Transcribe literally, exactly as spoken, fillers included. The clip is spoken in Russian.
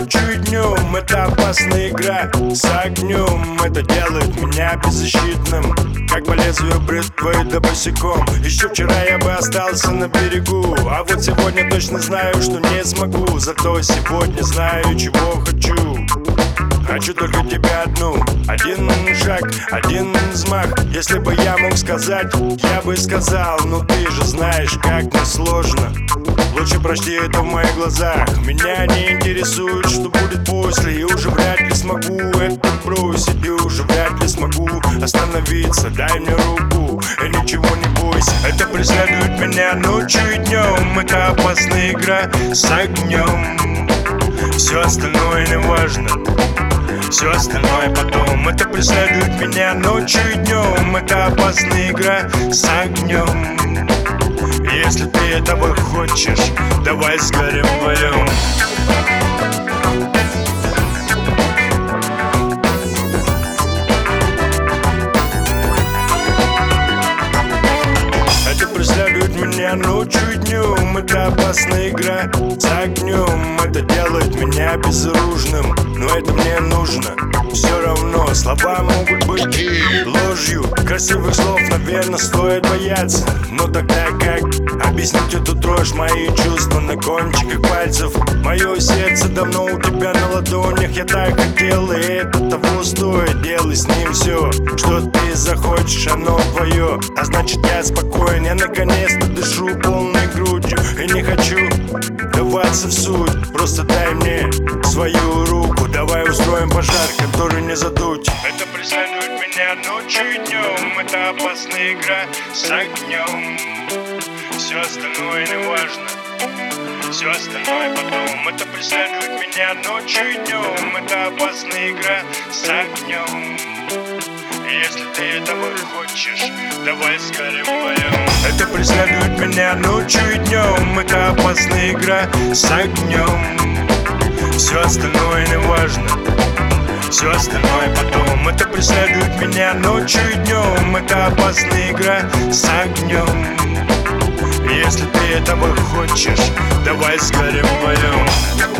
ночью и днем. Это опасная игра с огнем. Это делает меня беззащитным, как по лезвию бритвы да босиком. Еще вчера я бы остался на берегу, а вот сегодня точно знаю, что не смогу. Зато сегодня знаю, чего хочу. Хочу только тебя одну. Один шаг, один взмах. Если бы я мог сказать, я бы сказал. Но ты же знаешь, как мне сложно. Лучше прочти это в моих глазах. Меня не интересует, что будет после. И уже вряд ли смогу это бросить. И уже вряд ли смогу остановиться. Дай мне руку и ничего не бойся. Это преследует меня ночью и днем. Это опасная игра с огнем. Все остальное не важно, все остальное потом. Это преследует меня ночью и днем. Это опасная игра с огнем. Если ты этого хочешь, давай сгорим вдвоем. Это преследует меня ночью и днем. Это опасная игра с огнем. Это делает меня безоружным, но это мне нужно. Все равно слова могут быть и ложью. Красивых слов, наверное, стоит бояться. Но тогда как объяснить эту дрожь? Мои чувства на кончиках пальцев. Мое сердце давно у тебя на ладонях. Я так хотел, и это того стоит. Делай с ним все, что ты захочешь, оно твое. А значит я спокоен, я наконец-то дышу полной грудью. И не хочу вдаваться в суть. Просто дай мне свою руку. Давай устроим пожар, который не задуть. Это преследует меня ночью и днем. Это опасная игра с огнем. Все остальное не важно, все остальное потом. Это преследует меня ночью и днем. Это опасная игра с огнем. Если ты этого хочешь, давай сгорим вдвоем. Это преследует меня ночью и днем. Это опасная игра с огнем. Все остальное не важно, все остальное потом. Это преследует меня ночью и днем. Это опасная игра с огнем. Если ты этого хочешь, давай сгорим вдвоем.